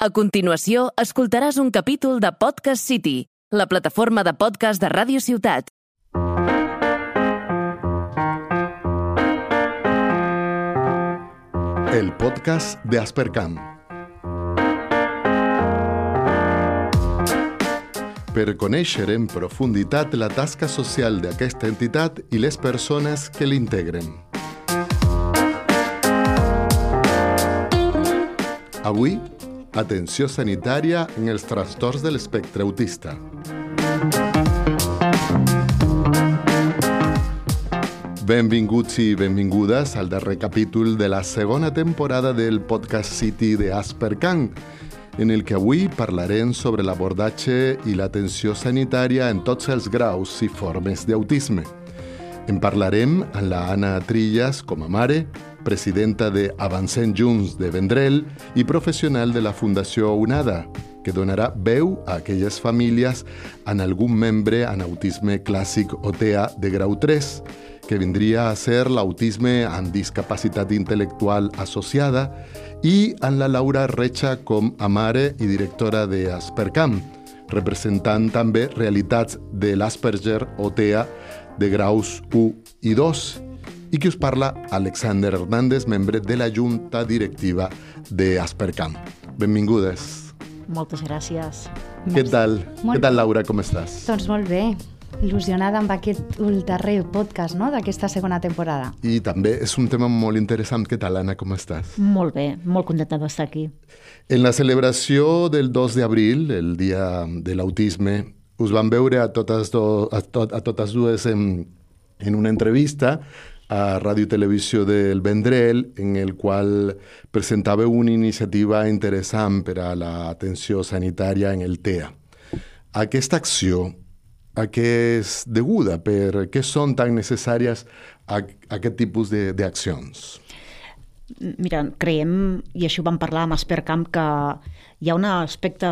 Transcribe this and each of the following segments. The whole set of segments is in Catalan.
A continuació, escoltaràs un capítol de Podcast City, la plataforma de podcast de Ràdio Ciutat. El podcast de Aspercam. Per conèixer en profunditat la tasca social d'aquesta entitat i les persones que l'integren. Avui, atenció sanitària en els trastorns de l'espectre autista. Benvinguts i benvingudes al darrer capítol de la segona temporada del Podcast City de Aspercam, en el que avui parlarem sobre l'abordatge i l'atenció sanitària en tots els graus i formes d'autisme. En parlarem amb la Anna Trillas com a mare, presidenta de Avancem Junts de Vendrell i professional de la Fundació UNADA, que donarà veu a aquelles famílies amb algun membre amb autisme clàssic o TEA de grau 3, que vindria a ser l'autisme amb discapacitat intel·lectual associada, i amb la Laura Recha com a mare i directora de Aspercam, representant també realitats de l'Asperger o TEA de graus 1 i 2, i qui us parla, Alexander Hernández, membre de la Junta Directiva de Aspercam. Benvingudes. Moltes gràcies. Què tal? Què tal, Laura? Com estàs? Doncs molt bé. Il·lusionada amb aquest darrer podcast, no?, d'aquesta segona temporada. I també és un tema molt interessant. Què tal, Anna? Com estàs? Molt bé, molt contenta d'estar aquí. En la celebració del 2 d'abril, el Dia de l'Autisme, us van veure a totes dues en una entrevista a Ràdio Televisió del Vendrell, en el qual presentàveu una iniciativa interessant per a l'atenció sanitària en el TEA. Aquesta acció, a què és deguda? Per què són tan necessàries aquest tipus d'accions? Mira, creiem, i això ho vam parlar amb Aspercam, que hi ha un aspecte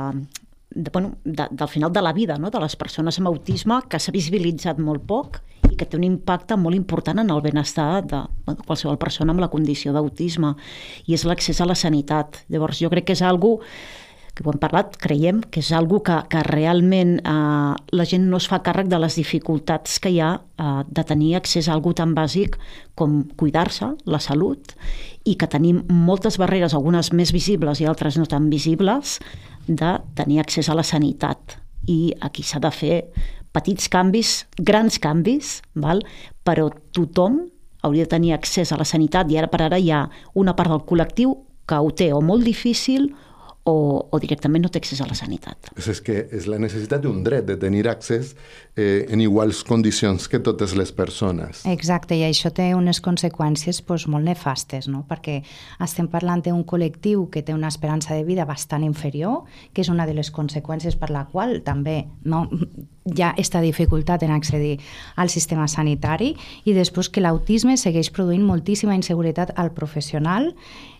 del final de la vida, no?, de les persones amb autisme que s'ha visibilitzat molt poc i que té un impacte molt important en el benestar de qualsevol persona amb la condició d'autisme, i és l'accés a la sanitat. Llavors, jo crec que és algo que ho hem parlat, creiem que és algo que realment la gent no es fa càrrec de les dificultats que hi ha de tenir accés a algo tan bàsic com cuidar-se, la salut, i que tenim moltes barreres, algunes més visibles i altres no tan visibles, de tenir accés a la sanitat. I aquí s'ha de fer petits canvis, grans canvis, però tothom hauria de tenir accés a la sanitat, i ara per ara hi ha una part del col·lectiu que ho té o molt difícil o directament no té accés a la sanitat. És que és la necessitat d'un dret de tenir accés en iguals condicions que totes les persones. Exacte, i això té unes conseqüències molt nefastes, no? Perquè estem parlant d'un col·lectiu que té una esperança de vida bastant inferior, que és una de les conseqüències per la qual també hi ha aquesta dificultat en accedir al sistema sanitari, i després que l'autisme segueix produint moltíssima inseguretat al professional,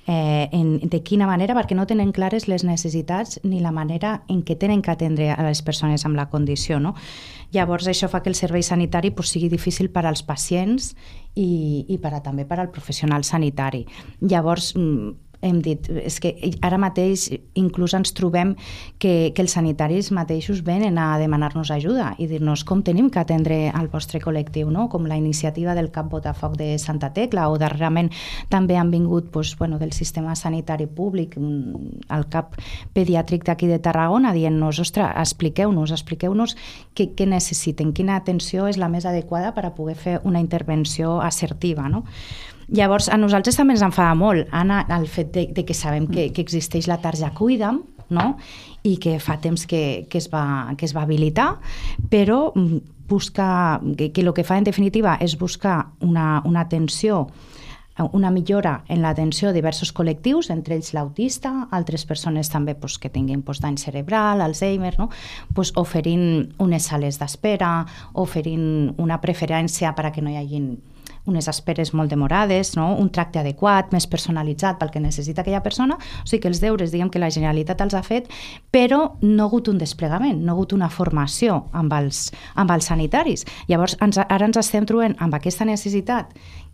de quina manera, perquè no tenen clares les necessitats ni la manera en què tenen que atendre a les persones amb la condició, no? Llavors això fa que el servei sanitari sigui difícil per als pacients i també per al professional sanitari. Llavors hem dit, és que ara mateix inclús ens trobem que els sanitaris mateixos venen a demanar-nos ajuda i dir-nos com tenim que atendre al vostre col·lectiu, no? Com la iniciativa del CAP Botafoc de Santa Tecla, o darrerament també han vingut del sistema sanitari públic, el CAP pediàtric d'aquí de Tarragona, dient-nos, ostres, expliqueu-nos què necessiten, quina atenció és la més adequada per a poder fer una intervenció assertiva, no? Llavors, a nosaltres també ens enfada molt, Anna, el fet de que sabem que existeix la tarja Cuida'm, no? I que fa temps que es va habilitar, però que el que fa en definitiva és buscar una atenció, una millora en l'atenció a diversos col·lectius, entre ells l'autista, altres persones també que tinguin dany cerebral, Alzheimer, no? Oferint unes sales d'espera, oferint una preferència per a que no hi hagin unes esperes molt demorades, no? Un tracte adequat, més personalitzat pel que necessita aquella persona. O sigui que els deures, diguem que la Generalitat els ha fet, però no ha hagut un desplegament, no ha hagut una formació amb els sanitaris. Llavors, ara ens estem trobant amb aquesta necessitat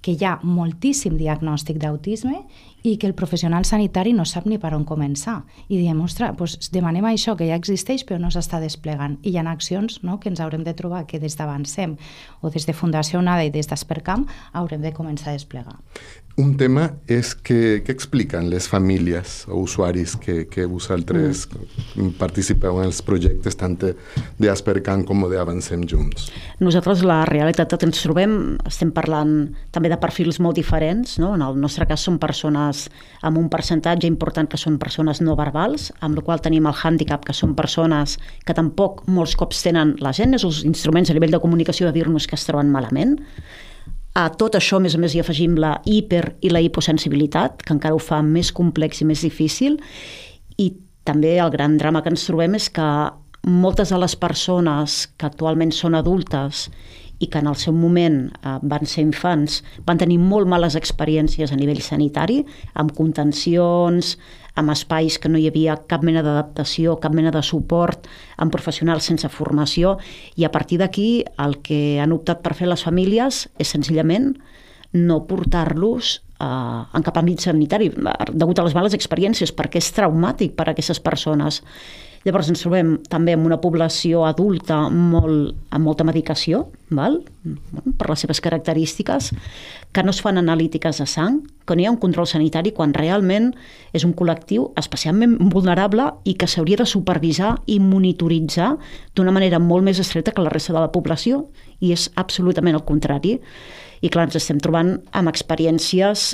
que hi ha moltíssim diagnòstic d'autisme i que el professional sanitari no sap ni per on començar. I diem, ostres, doncs demanem això que ja existeix però no s'està desplegant. I hi ha accions, no?, que ens haurem de trobar que des d'Avancem o des de Fundació UNADA i des d'Aspercam haurem de començar a desplegar. Un tema és que expliquen les famílies o usuaris que vosaltres participeu en els projectes tant d'Aspercam com d'Avancem Junts. Nosaltres la realitat que ens trobem, estem parlant també de perfils molt diferents, no? En el nostre cas són persones amb un percentatge important que són persones no verbals, amb la qual tenim el hàndicap que són persones que tampoc molts cops tenen les eines o els instruments a nivell de comunicació de dir-nos que es troben malament. A tot això, a més, hi afegim la hiper i la hiposensibilitat, que encara ho fa més complex i més difícil. I també el gran drama que ens trobem és que moltes de les persones que actualment són adultes i que en el seu moment van ser infants, van tenir molt males experiències a nivell sanitari, amb contencions, amb espais que no hi havia cap mena d'adaptació, cap mena de suport, amb professionals sense formació, i a partir d'aquí el que han optat per fer les famílies és senzillament no portar-los en cap àmbit sanitari, degut a les males experiències, perquè és traumàtic per a aquestes persones. Llavors ens trobem també amb una població adulta amb molta medicació, per les seves característiques, que no es fan analítiques de sang, que no hi ha un control sanitari quan realment és un col·lectiu especialment vulnerable i que s'hauria de supervisar i monitoritzar d'una manera molt més estreta que la resta de la població, i és absolutament el contrari. I clar, ens estem trobant amb experiències,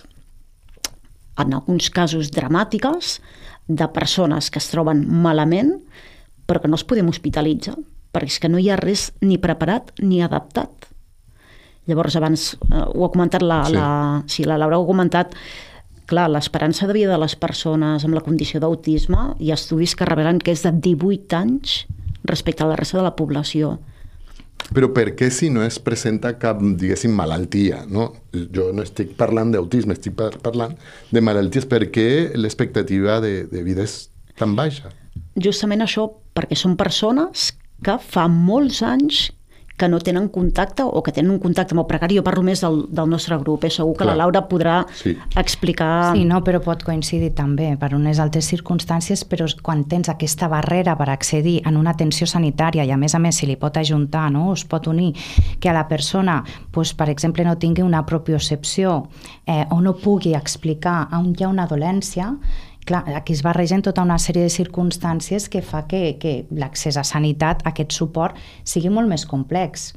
en alguns casos dramàtiques, de persones que es troben malament però que no els podem hospitalitzar perquè és que no hi ha res ni preparat ni adaptat. Llavors abans ho ha comentat la Laura ho ha comentat, clar, l'esperança de vida de les persones amb la condició d'autisme, hi ha estudis que revelen que és de 18 anys respecte a la resta de la població. Però per què si no es presenta cap, diguéssim, malaltia, no? Jo no estic parlant d'autisme, estic parlant de malalties. Per què l'expectativa de vida és tan baixa? Justament això, perquè són persones que fa molts anys que no tenen contacte o que tenen un contacte molt precari. Jo parlo més del nostre grup. Segur que la Laura podrà explicar... Sí, no, però pot coincidir també per unes altres circumstàncies, però quan tens aquesta barrera per accedir en una atenció sanitària i a més se li pot ajuntar, no? Es pot unir que a la persona, doncs, per exemple, no tingui una propiocepció o no pugui explicar on hi ha una dolència. Clar, aquí es barregen tota una sèrie de circumstàncies que fa que l'accés a sanitat, aquest suport, sigui molt més complex.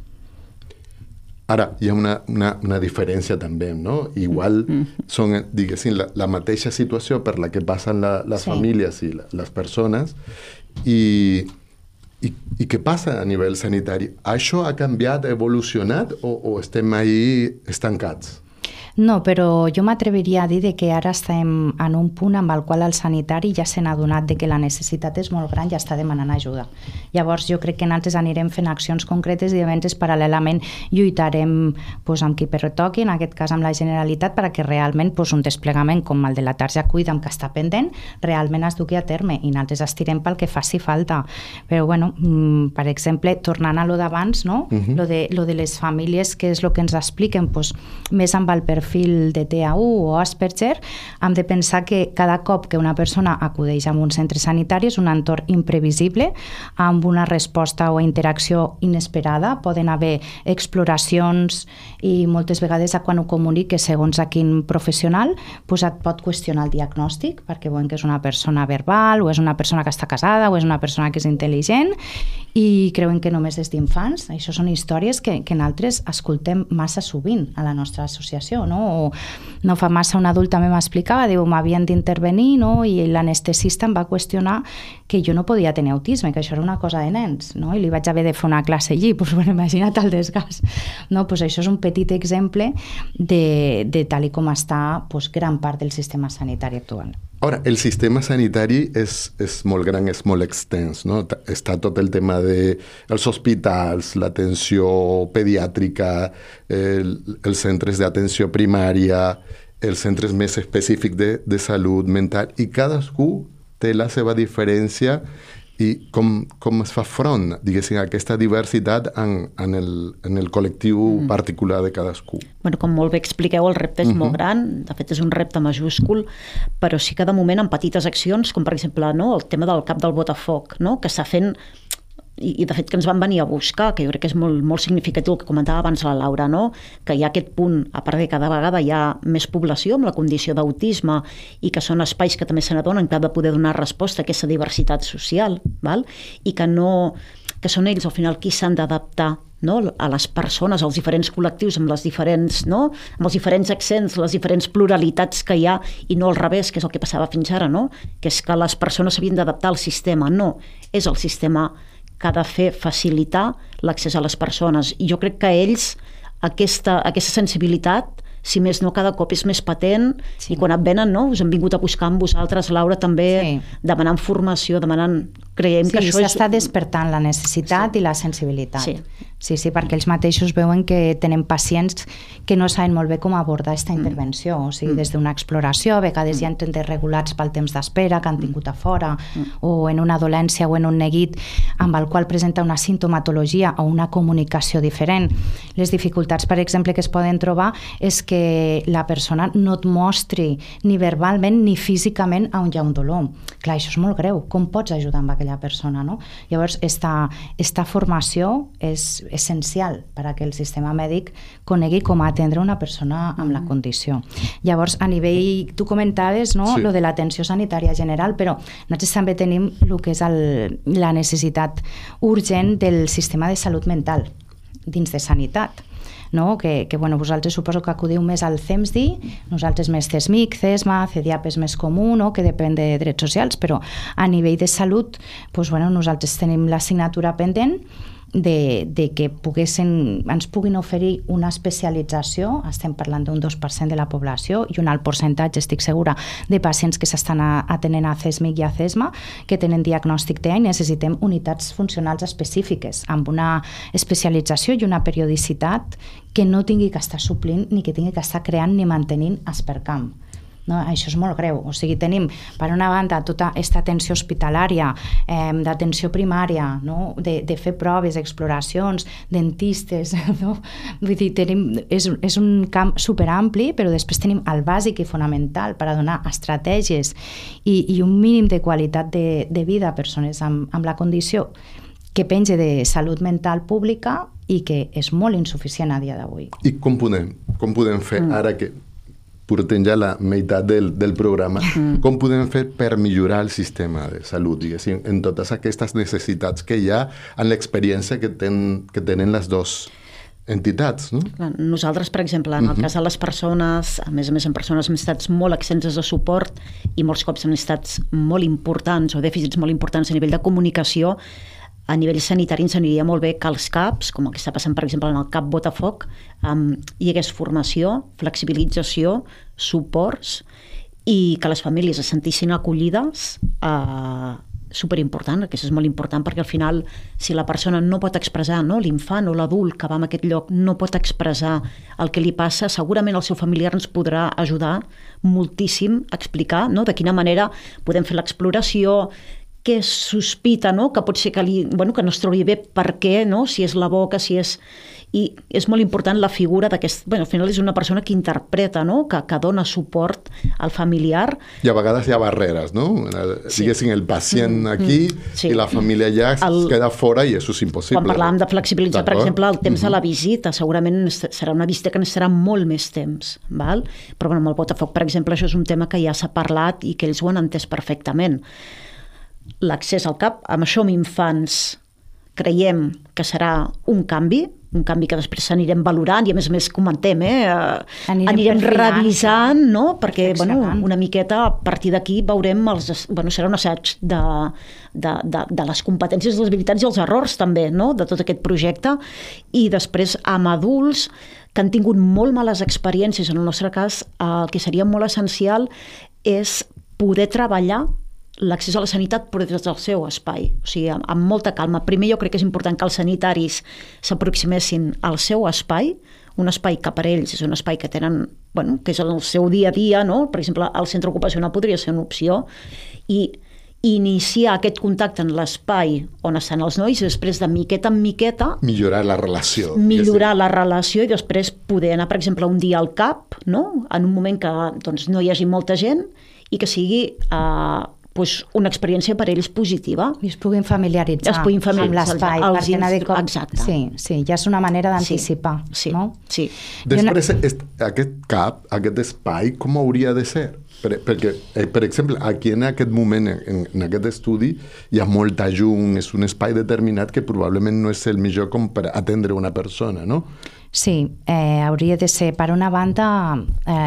Ara, hi ha una diferència també, no? Igual són, diguéssim, la mateixa situació per la que passen les famílies i les persones, i què passa a nivell sanitari? Això ha canviat, ha evolucionat o estem ahí estancats? No, però jo m'atreviria a dir que ara estem en un punt amb el qual el sanitari ja s'ha adonat que la necessitat és molt gran i està demanant ajuda. Llavors jo crec que nosaltres anirem fent accions concretes i llavors paral·lelament lluitarem amb qui pertoqui, en aquest cas amb la Generalitat, perquè realment un desplegament com el de la tarja Cuida'm que està pendent realment es duqui a terme i nosaltres estirem pel que faci falta. Però bueno, per exemple, tornant a lo d'abans, no? Lo de les famílies, que és el que ens expliquen més amb el perfil de TAU o Asperger, hem de pensar que cada cop que una persona acudeix a un centre sanitari és un entorn imprevisible, amb una resposta o interacció inesperada. Poden haver exploracions i moltes vegades quan ho comuniques segons a quin professional et pot qüestionar el diagnòstic perquè veuen que és una persona verbal o és una persona que està casada o és una persona que és intel·ligent i creuen que només és d'infants. Això són històries que nosaltres escoltem massa sovint a la nostra associació, no? O no fa massa un adult també m'explicava, diu, m'havien d'intervenir, no? I l'anestesista em va qüestionar que jo no podia tenir autisme, que això era una cosa de nens, no? I li vaig haver de fer una classe allí, imagina't el desgast. No? Això és un petit exemple de tal com està gran part del sistema sanitari actual. Ara, el sistema sanitari és molt gran, és molt extens, no? Està tot el tema dels hospitals, l'atenció pediàtrica, els centres d'atenció primària, els centres més específics de salut mental, i cadascú té la seva diferència I com es fa front, diguéssim, a aquesta diversitat en el col·lectiu particular de cadascú? Bueno, com molt bé expliqueu, el repte és molt gran, de fet és un repte majúscul, però sí que de moment en petites accions, com per exemple el tema del cap del Botafoc, que està fent, i de fet que ens van venir a buscar, que jo crec que és molt, molt significatiu el que comentava abans la Laura, que hi ha aquest punt, a part de cada vegada hi ha més població amb la condició d'autisme i que són espais que també se n'adonen que ha de poder donar resposta a aquesta diversitat social, i que són ells al final qui s'han d'adaptar a les persones, als diferents col·lectius, amb els diferents accents, les diferents pluralitats que hi ha, i no al revés, que és el que passava fins ara, que és que les persones s'havien d'adaptar al sistema. No, és el sistema que ha de fer facilitar l'accés a les persones. I jo crec que ells, aquesta sensibilitat, si més no, cada cop és més patent, i quan et venen, us han vingut a buscar amb vosaltres, Laura, també demanant formació, creiem que això és... s'està despertant la necessitat i la sensibilitat. Sí, perquè ells mateixos veuen que tenen pacients que no saben molt bé com abordar aquesta intervenció, o sigui, des d'una exploració, a vegades hi ha temps regulats pel temps d'espera que han tingut a fora, o en una dolència o en un neguit amb el qual presenta una sintomatologia o una comunicació diferent. Les dificultats, per exemple, que es poden trobar és que la persona no et mostri ni verbalment ni físicament on hi ha un dolor. Clar, això és molt greu. Com pots ajudar amb aquella persona, Llavors, esta formació és essencial perquè el sistema mèdic conegui com atendre una persona amb la condició. Llavors, a nivell, tu comentaves, lo de l'atenció sanitària general, però nosaltres també tenim el que és la necessitat urgent del sistema de salut mental dins de sanitat. Que vosaltres suposo que acudiu més al CEMSDI, nosaltres més CESMIC, CESMA, CEDIAP és més comú, que depèn de drets socials, però a nivell de salut, nosaltres tenim l'assignatura pendent de que ens puguin oferir una especialització, estem parlant d'un 2% de la població i un alt percentatge, estic segura, de pacients que s'estan atenent a CESMIC i a CESMA, que tenen diagnòstic TEA i necessitem unitats funcionals específiques, amb una especialització i una periodicitat que no tingui que estar suplint ni que tingui que estar creant ni mantenint Aspercam. Això és molt greu. O sigui, tenim, per una banda, tota aquesta atenció hospitalària, d'atenció primària, de fer proves, exploracions, dentistes, vull dir, és un camp superampli, però després tenim el bàsic i fonamental per a donar estratègies i un mínim de qualitat de vida a persones amb la condició que penja de salut mental pública i que és molt insuficient a dia d'avui. I com podem fer ara que portem ja la meitat del programa, com podem fer per millorar el sistema de salut, diguéssim, en totes aquestes necessitats que hi ha en l'experiència que tenen les dues entitats, Nosaltres, per exemple, en el cas de les persones, a més en persones amb estats molt extenses de suport i molts cops amb estats molt importants o dèficits molt importants a nivell de comunicació, a nivell sanitari ens aniria molt bé que els CAPs, com el que està passant, per exemple, en el CAP Botafoc, hi hagués formació, flexibilització, suports i que les famílies es sentissin acollides, superimportant, que això és molt important, perquè al final, si la persona no pot expressar, l'infant o l'adult que va a aquest lloc no pot expressar el que li passa, segurament el seu familiar ens podrà ajudar moltíssim a explicar de quina manera podem fer l'exploració, què es sospita, que pot ser que no es trobi bé, per què, si és la boca, si és... I és molt important la figura d'aquest... al final és una persona que interpreta, que dona suport al familiar. I a vegades hi ha barreres, Diguéssim, el pacient aquí i la família allà es queda fora i això és impossible. Quan parlàvem de flexibilitzar, per exemple, el temps de la visita, segurament serà una visita que necessitarà molt més temps, val? Però amb el Botafoc, per exemple, això és un tema que ja s'ha parlat i que ells ho han entès perfectament. L'accés al CAP, amb això amb infants, creiem que serà un canvi que després anirem valorant i a més comentem, anirem revisant, perquè una miqueta a partir d'aquí veurem, serà un assaig de les competències, les habilitats i els errors també, de tot aquest projecte, i després amb adults que han tingut molt males experiències, en el nostre cas el que seria molt essencial és poder treballar l'accés a la sanitat però des del seu espai, o sigui, amb molta calma. Primer jo crec que és important que els sanitaris s'aproximessin al seu espai, un espai que per ells és un espai que tenen, que és el seu dia a dia, Per exemple, el centre ocupacional podria ser una opció, i iniciar aquest contacte en l'espai on estan els nois i després de miqueta en miqueta millorar la relació. La relació i després poder anar, per exemple, un dia al CAP, no? En un moment que doncs, no hi hagi molta gent i que sigui una experiència per a ells positiva. I es puguin familiaritzar amb l'espai. Exacte. Sí, ja és una manera d'anticipar. Sí. No? Sí. Després, aquest CAP, aquest espai, com hauria de ser? Perquè, per exemple, aquí en aquest moment, en aquest estudi, hi ha molta llum, és un espai determinat que probablement no és el millor com per atendre una persona, no? Sí, hauria de ser, per una banda,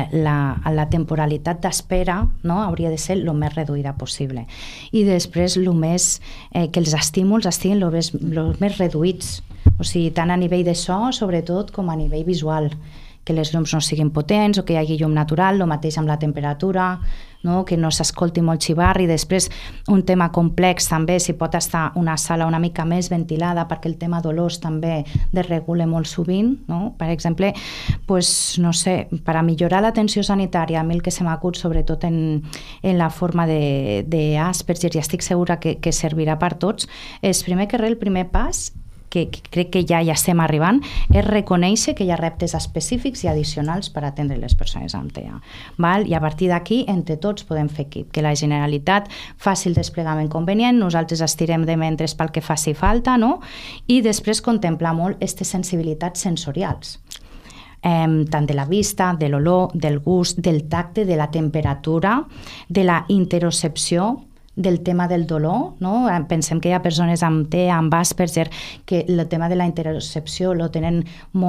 la temporalitat d'espera, no? Hauria de ser el més reduïda possible. I després, que els estímuls estiguin el més reduïts, o sigui, tant a nivell de so, sobretot, com a nivell visual, que les llums no siguin potents o que hi hagi llum natural, el mateix amb la temperatura, no? Que no s'escolti molt xivarri. Després, un tema complex també, si pot estar una sala una mica més ventilada, perquè el tema d'olors també desregula molt sovint, no? Per exemple, no sé, per a millorar l'atenció sanitària, a mi el que se m'acut, sobretot en la forma d'Asperger, i estic segura que servirà per tots, és primer que res, el primer pas, que crec que ja estem arribant, és reconèixer que hi ha reptes específics i addicionals per atendre les persones amb TEA. I a partir d'aquí, entre tots podem fer equip, que la Generalitat faci el desplegament convenient, nosaltres estirem de mentres pel que faci falta, no? I després contemplar molt aquestes sensibilitats sensorials. Tant de la vista, de l'olor, del gust, del tacte, de la temperatura, de la interocepció, del tema del dolor, no? Pensem que hi ha persones amb TEA, amb Asperger, que el tema de la interocepció lo tenen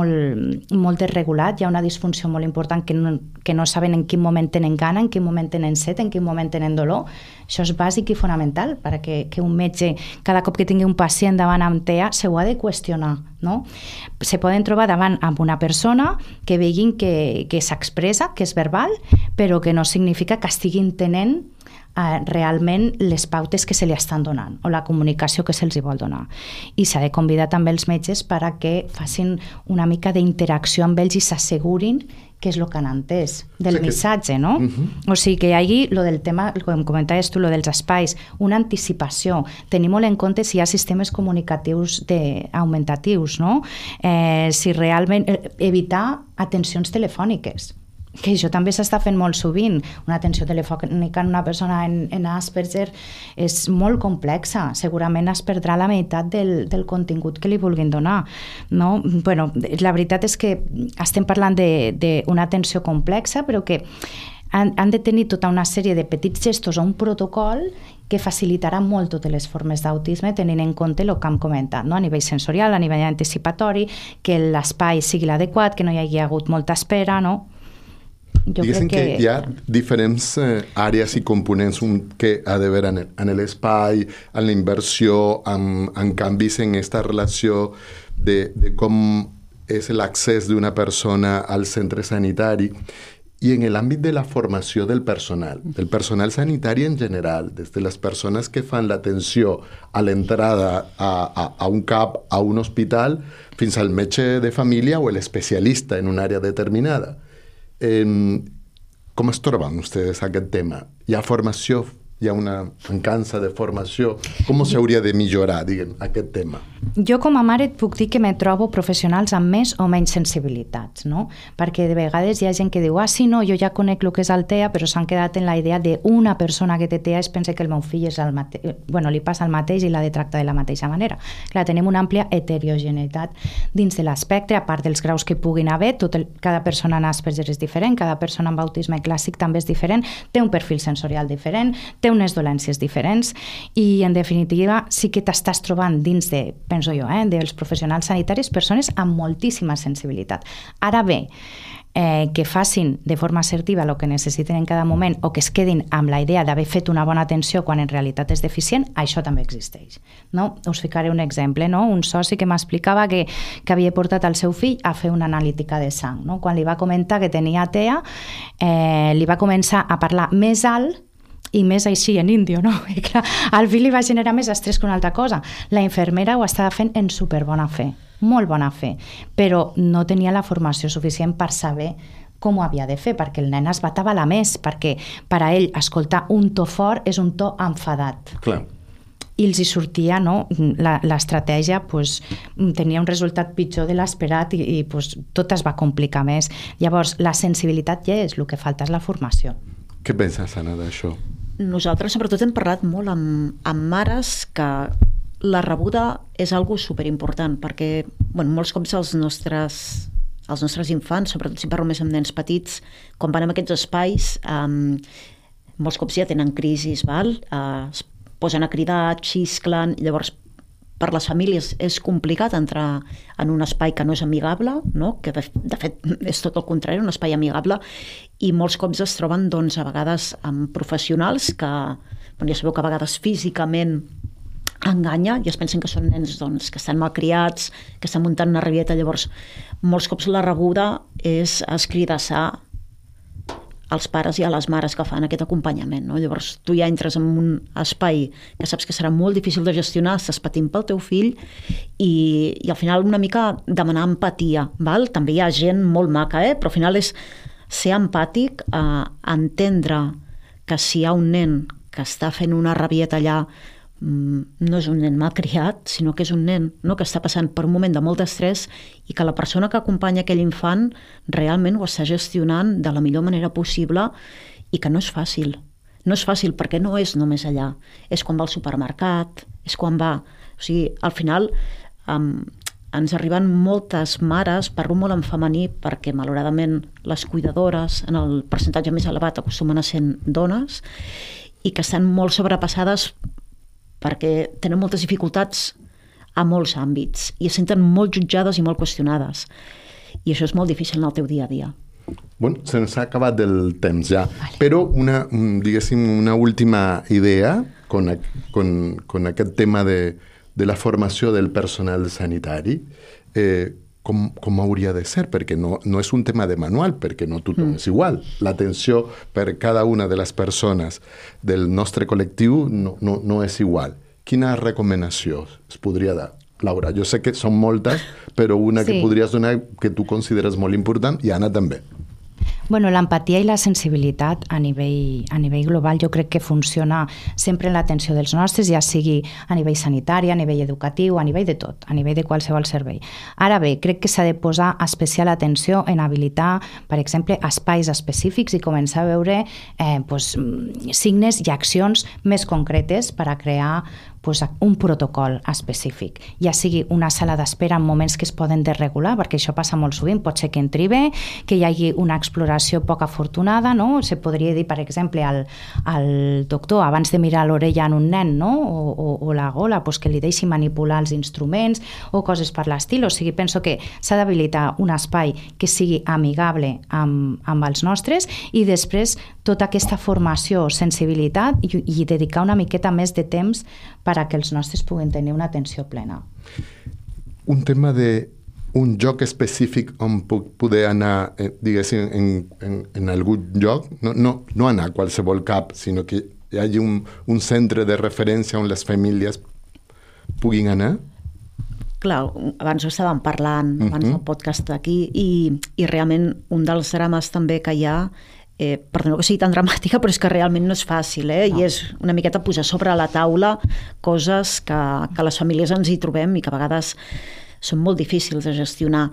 molt desregulat, hi ha una disfunció molt important que no saben en quin moment tenen gana, en quin moment tenen set, en quin moment tenen dolor. Això és bàsic i fonamental perquè que un metge, cada cop que tingui un pacient davant amb TEA, se ho ha de qüestionar, no? Se poden trobar davant amb una persona que veguin que s'expressa, que és verbal, però que no significa que estiguin tenent realment les pautes que se li estan donant o la comunicació que se'ls vol donar. I s'ha de convidar també els metges perquè facin una mica d'interacció amb ells i s'assegurin què és el que han entès del missatge, no? O sigui, que hi hagi lo del tema, com comentaves tu, lo dels espais, una anticipació, tenir molt en compte si hi ha sistemes comunicatius augmentatius, no? Si realment evitar atencions telefòniques, que això també s'està fent molt sovint. Una atenció telefònica en una persona en Asperger és molt complexa. Segurament es perdrà la meitat del contingut que li vulguin donar, no? Bueno, la veritat és que estem parlant d'una atenció complexa, però que han de tenir tota una sèrie de petits gestos o un protocol que facilitarà molt totes les formes d'autisme, tenint en compte el que hem comentat, no? A nivell sensorial, a nivell anticipatori, que l'espai sigui l'adequat, que no hi hagi hagut molta espera, no? Diguéssim que hi ha diferents àrees i components que ha d'haver en l'espai, en la inversió, en canvis en aquesta relació de com és l'accés d'una persona al centre sanitari. I en l'àmbit de la formació del personal sanitari en general, des de les persones que fan l'atenció a l'entrada a un CAP, a un hospital, fins al metge de família o l'especialista en una àrea determinada. Com es troben vostès aquest tema? Hi ha formació? Hi ha una mancança de formació? Com s'hauria de millorar, diguem, aquest tema? Jo com a mare et puc dir que me trobo professionals amb més o menys sensibilitats, no? Perquè de vegades hi ha gent que diu sí, no, jo ja conec el que és el TEA, però s'han quedat en la idea d'una persona que té TEA es pensa que el meu fill és el mateix, bueno, li passa el mateix i l'ha de tractar de la mateixa manera. Clar, tenim una àmplia heterogeneïtat dins de l'espectre, a part dels graus que puguin haver, cada persona en Asperger és diferent, cada persona amb autisme clàssic també és diferent, té un perfil sensorial diferent, té unes dolències diferents i, en definitiva, sí que t'estàs trobant dins de, penso jo, dels professionals sanitaris, persones amb moltíssima sensibilitat. Ara bé, que facin de forma assertiva el que necessiten en cada moment o que es quedin amb la idea d'haver fet una bona atenció quan en realitat és deficient, això també existeix. No? Us ficaré un exemple, no? Un soci que m'explicava que havia portat el seu fill a fer una analítica de sang. No? Quan li va comentar que tenia TEA, li va començar a parlar més alt i més així en índio, no? I clar, al fill li va generar més estrès que una altra cosa. La infermera ho estava fent en superbona fe, molt bona fe, però no tenia la formació suficient per saber com ho havia de fer, perquè el nen es va atabalar més, perquè per a ell escoltar un to fort és un to enfadat. Clar. I els hi sortia, no? L'estratègia tenia un resultat pitjor de l'esperat i tot es va complicar més. Llavors, la sensibilitat ja és, el que falta és la formació. Què penses, Anna, d'això? Nosaltres sobretot hem parlat molt amb mares que la rebuda és algo superimportant, perquè molts cops els nostres infants, sobretot si parlo més amb nens petits, quan van a aquests espais, molts cops ja tenen crisis, es posen a cridar, xisclen, llavors per les famílies és complicat entrar en un espai que no és amigable, no? Que de fet és tot el contrari, un espai amigable, i molts cops es troben a vegades amb professionals que ja sabeu que a vegades físicament enganya i es pensen que són nens que estan malcriats, que estan muntant una rabieta. Llavors molts cops la rebuda és escridassar als pares i a les mares que fan aquest acompanyament, no? Llavors tu ja entres en un espai que saps que serà molt difícil de gestionar, estàs patint pel teu fill i al final una mica demanar empatia, val? També hi ha gent molt maca, però al final és ser empàtic, entendre que si hi ha un nen que està fent una rabieta allà, no és un nen malcriat, sinó que és un nen, no? Que està passant per un moment de molt d'estrès i que la persona que acompanya aquell infant realment ho està gestionant de la millor manera possible i que no és fàcil. No és fàcil perquè no és només allà. És quan va al supermercat, és quan va... O sigui, al final ens arriben moltes mares, parlo molt en femení perquè malauradament les cuidadores en el percentatge més elevat acostumen a ser dones i que estan molt sobrepassades perquè tenen moltes dificultats a molts àmbits i es senten molt jutjades i molt qüestionades. I això és molt difícil en el teu dia a dia. Bueno, se'ns ha acabat el temps ja, però una última idea con aquest tema de la formació del personal sanitari. Com hauria de ser, perquè no és un tema de manual, perquè no tothom és igual. L'atenció per cada una de les persones del nostre col·lectiu no és igual. Quina recomanació es podria dar? Laura, jo sé que són moltes, però una que podries donar que tu consideres molt important, i Anna també. Bueno, l'empatia i la sensibilitat a nivell global jo crec que funciona sempre en l'atenció dels nostres, ja sigui a nivell sanitari, a nivell educatiu, a nivell de tot, a nivell de qualsevol servei. Ara bé, crec que s'ha de posar especial atenció en habilitar, per exemple, espais específics i començar a veure signes i accions més concretes per a crear un protocol específic, ja sigui una sala d'espera en moments que es poden desregular, perquè això passa molt sovint, pot ser que entri bé, que hi hagi una exploració poc afortunada, no? Se podria dir, per exemple, al doctor, abans de mirar l'orella en un nen, no? o la gola, que li deixi manipular els instruments o coses per l'estil. O sigui, penso que s'ha d'habilitar un espai que sigui amigable amb els nostres i després tota aquesta formació, sensibilitat i dedicar una miqueta més de temps per a que els nostres puguin tenir una atenció plena. Un tema d'un lloc específic on puc poder anar, diguéssim, en algun lloc, no anar a qualsevol cap, sinó que hi hagi un centre de referència on les famílies puguin anar? Clar, abans ho estàvem parlant, abans del podcast d'aquí, i realment un dels drames també que hi ha, perdoneu que sigui tan dramàtica, però és que realment no és fàcil, i és una miqueta posar sobre la taula coses que les famílies ens hi trobem i que a vegades són molt difícils de gestionar.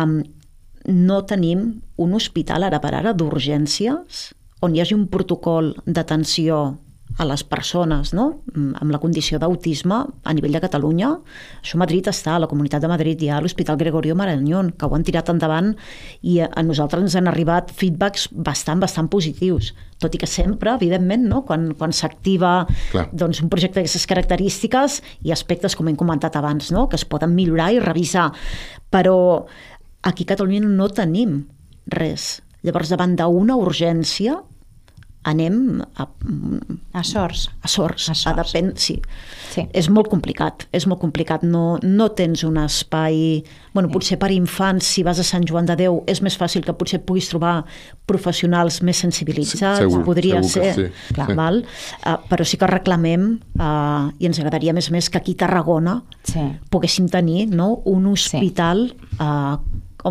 No tenim un hospital ara per ara d'urgències on hi hagi un protocol d'atenció a les persones, no? Amb la condició d'autisme a nivell de Catalunya. Això a Madrid està, a la Comunitat de Madrid hi ha l'Hospital Gregorio Marañón, que ho han tirat endavant i a nosaltres ens han arribat feedbacks bastant positius, tot i que sempre, evidentment, no? Quan s'activa un projecte d'aquestes característiques hi ha aspectes, com hem comentat abans, no? Que es poden millorar i revisar, però aquí a Catalunya no tenim res. Llavors, davant d'una urgència anem a sorts. Depèn, sí. És molt complicat, no tens un espai, potser per infants, si vas a Sant Joan de Déu és més fàcil que potser puguis trobar professionals més sensibilitzats, podria ser, val? Però sí que reclamem i ens agradaria més que aquí a Tarragona poguéssim tenir un hospital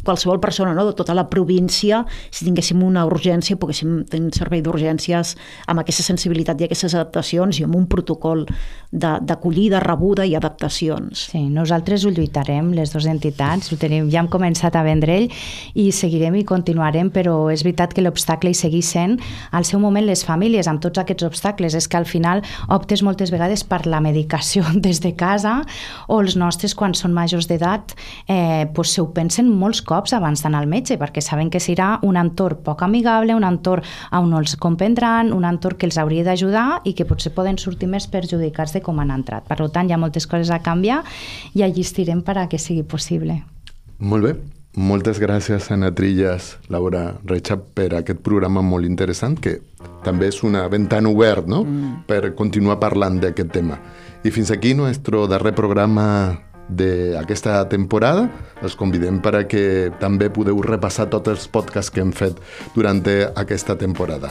qualsevol persona, no? De tota la província, si tinguéssim una urgència, poguéssim tenir un servei d'urgències amb aquesta sensibilitat i aquestes adaptacions i amb un protocol d'acollida, rebuda i adaptacions. Sí, nosaltres ho lluitarem, les dues entitats, ho tenim, ja hem començat a Vendrell i seguirem i continuarem, però és veritat que l'obstacle hi segueix sent al seu moment les famílies amb tots aquests obstacles, és que al final optes moltes vegades per la medicació des de casa o els nostres quan són majors d'edat se ho pensen molts cops abans d'anar al metge perquè saben que serà un entorn poc amigable, un entorn on els comprendran, un entorn que els hauria d'ajudar i que potser poden sortir més perjudicats de com han entrat. Per tant, hi ha moltes coses a canviar i allí estirem per a que sigui possible. Molt bé. Moltes gràcies, Anna Trillas, Laura Recha, per aquest programa molt interessant, que també és una ventana oberta, no? Per continuar parlant d'aquest tema. I fins aquí nuestro darrer programa d'aquesta temporada. Els convidem per a que també podeu repassar tots els podcasts que hem fet durant aquesta temporada.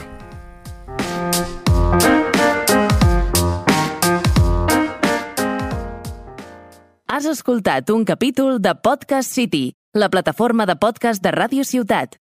Has escoltat un capítol de Podcast City, la plataforma de podcast de Ràdio Ciutat.